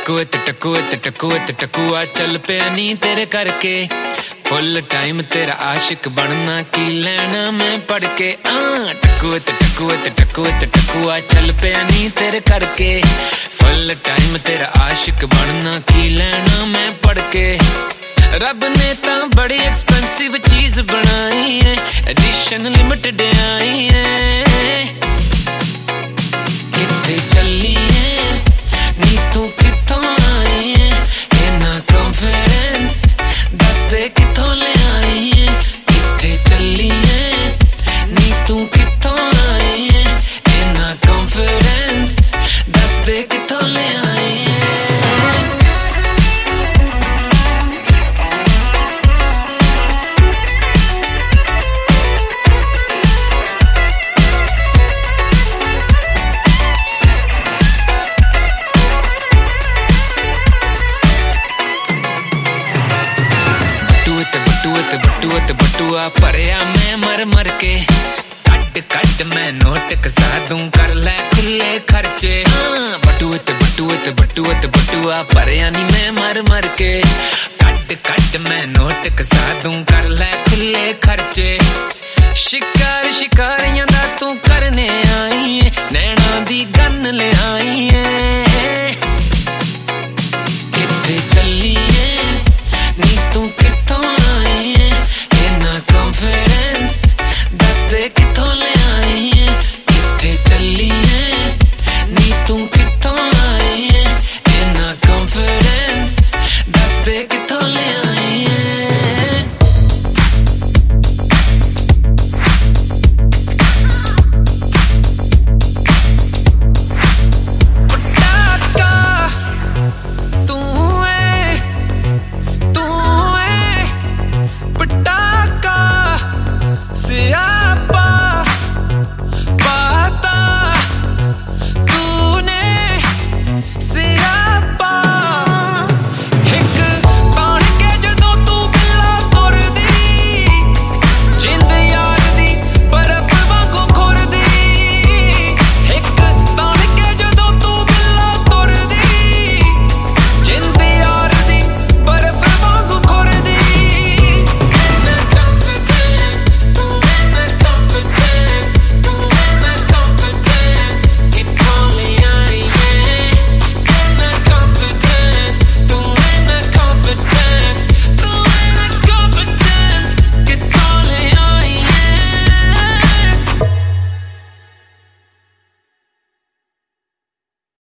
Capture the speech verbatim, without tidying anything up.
टकुए ते टकुए ते टकुए ते टकुआ चल पिया नी तेरे करके फुल टाइम तेरा आशिक बनना की लेना मैं पढ़ के आ टकुए ते टकुए ते टकुए ते टकुआ चल पिया नी तेरे करके फुल टाइम तेरा आशिक बनना की लेना मैं पढ़ के रब ने ता बड़ी एक्सपेंसिव चीज बनाई है एडिशन लिमिटेड आई है किथे चली है नी तू किथों आई है इना कॉन्फिडेंस दस दे किथों ले आई है किथे चली है नी तू किथों आई है इना कॉन्फिडेंस दस दे किथों ले आई है बटुआ ते बटुआ भरिया मैं मर मर के कट कट मैं नोट कसा दूं कर ले खुले खर्चे हाँ बटुआ ते बटुआ ते बटुआ ते बटुआ भरिया नी मैं मर मर के कट कट मैं नोट कसा दूं कर ले खुले खर्चे शिकार शिकार